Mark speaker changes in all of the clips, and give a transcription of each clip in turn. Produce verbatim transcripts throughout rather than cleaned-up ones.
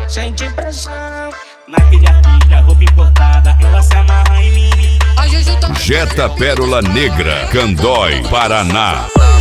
Speaker 1: sente pressão. Na pilha, pilha, roupa importada, ela se amarra em mim.
Speaker 2: Jetta Pérola Negra, Candói, Paraná.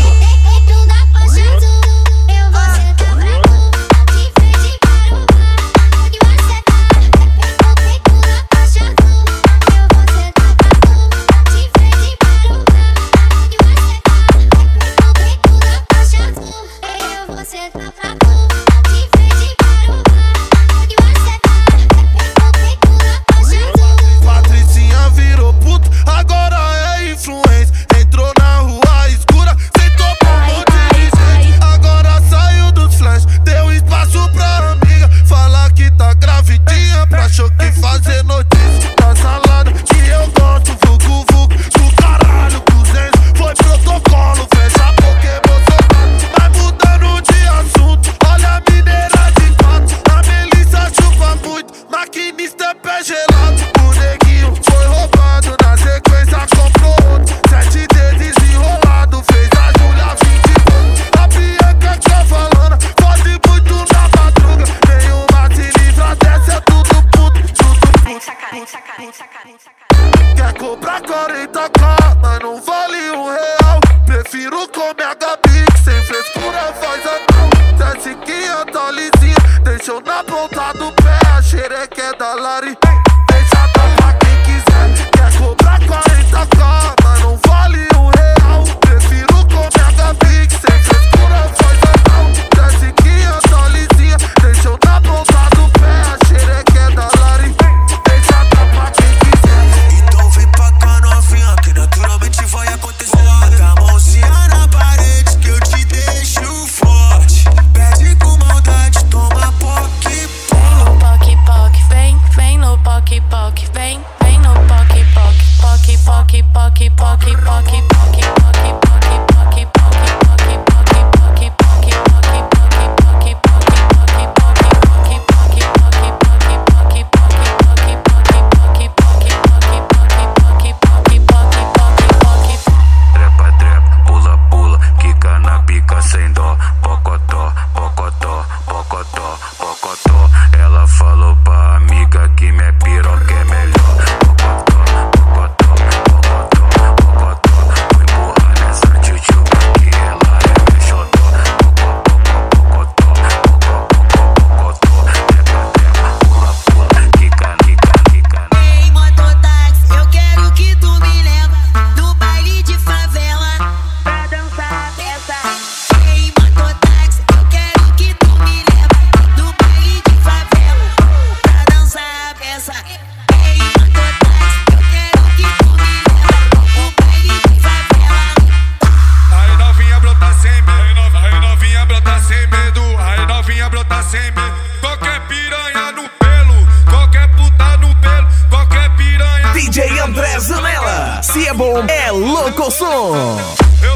Speaker 3: Patricinha virou puta, agora é influência. Entrou na rua escura, sentou pro dirigente. Agora saiu dos flash, deu espaço pra amiga. Fala que tá gravidinha, pra choque fazer notícia. Tá salada que eu gosto, vucu vucu. Do caralho, duzentos, foi protocolo. Fecha a boca, emocionado. Vai mudando de assunto, olha a mineira de quatro. A Melissa chupa muito, maquinista é pé gelado. O neguinho foi roubado, na sequência comprou outro. Sete dedos enrolado, fez a Júlia vinte e pouco. A Bianca tá falando, pode muito na madruga. Nenhuma se livra dessa, é tudo puto, tudo puto. Quer cobrar quarenta k, mas não vale um real. Prefiro comer a Gabi, que sem frescura faz anal. Desce que eu tô lisinho, deixou na ponta do pé. A xereca é da Lari, deixa dar pra quem quiser. Quer cobrar quarenta k, mas não vale um real. Prefiro comer a Gabi, que sem frescura faz anal. Desce que eu tô lisinho, deixou na ponta do pé. A xereca é da Lari, deixa dar pra quem quiser.
Speaker 4: Então vem pra cá, novinha, que naturalmente vai acontecer. Bota a mãozinha na parede que eu te deixo forte. Pede com maldade, toma poque.
Speaker 5: No poque poque, vem, vem no poque poque, vem, vem no poque poque, poque poque poque poque poque poque poque poque poque poque poque poque poque poque poque poque
Speaker 4: Trepa, trepa, pula, pula, quica na pica sem dó. Pocotó, pocotó, pocotó, pocotó. Ela falou pra amiga que minha piroca é melhor. Pocotó, pocotó, pocotó, pocotó. Vou empurrar nessa tchutchuca que ela é meu xodó. Pocotó, pocotó, pocotó. Trepa, trepa, pula, pula, quica, quica, quica.
Speaker 6: Ei, mototáxi, eu quero que tu me leva no baile de favela pra dançar essa. Ei, mototáxi, eu quero que tu me leva no baile de favela pra dançar essa. Ei, mototáxi, eu quero que tu me leva no baile de favela.
Speaker 3: Aí novinha brota sem medo, aí novinha brota sem medo, aí novinha brota sem medo. Qualquer piranha no pelo, qualquer puta no pelo, qualquer piranha.
Speaker 7: D J André Zanella, se é bom, é louco som.
Speaker 3: Eu